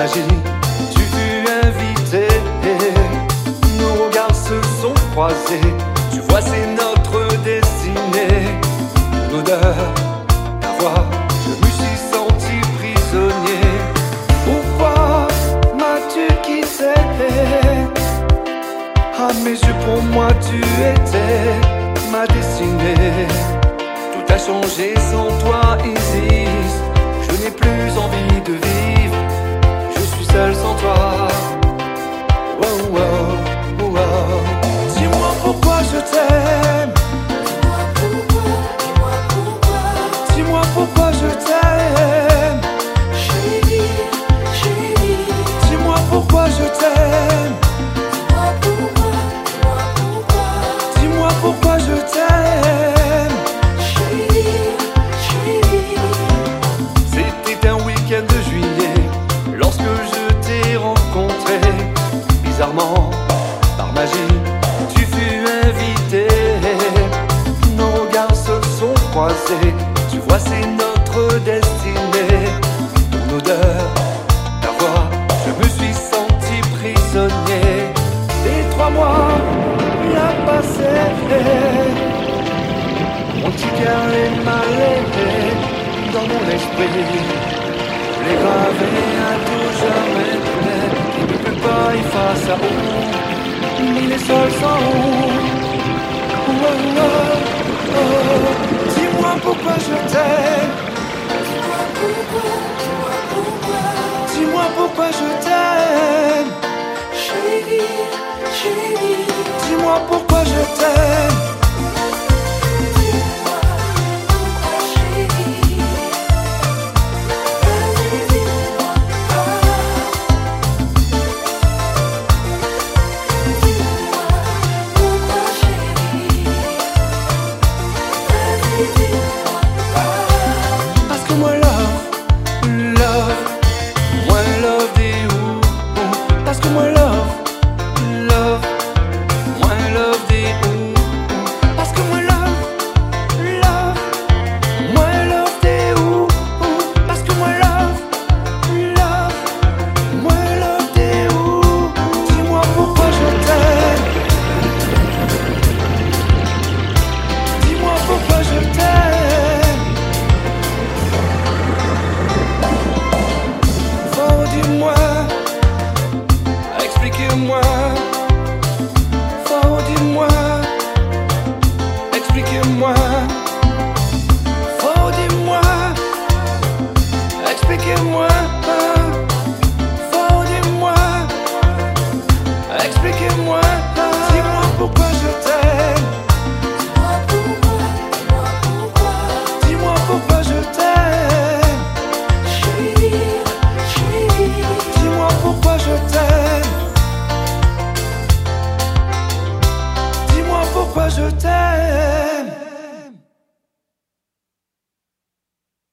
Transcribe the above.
magie, tu fus invité. Nos regards se sont croisés. Tu vois, c'est notre destinée. Ton odeur, ta voix, je me suis senti prisonnier. Pourquoi m'as-tu quitté? À mes yeux, pour moi, tu étais ma destinée. Tout a changé sans toi, Isis. Je n'ai plus envie de vivre. Je suis seul sans toi. Wow, wow, wow. Dis-moi pourquoi je t'aime. Dis-moi pourquoi je t'aime. Chérie, chérie. Dis-moi pourquoi je t'aime. Dis-moi pourquoi je t'aime. Chérie, chérie. C'était un week-end de juillet lorsque je t'ai rencontré. Bizarrement, par magie, tu fus invité. Nos regards se sont croisés. Tu vois, c'est notre destinée. Ton odeur, ta voix, je me suis senti prisonnier. Les 3 mois, il a passé. Mon petit cœur est mal dans mon esprit. Les gravés à tout jamais. Il ne peut pas y face à où, ni les sols sans où. Oh, oh, oh. Dis-moi pourquoi je t'aime.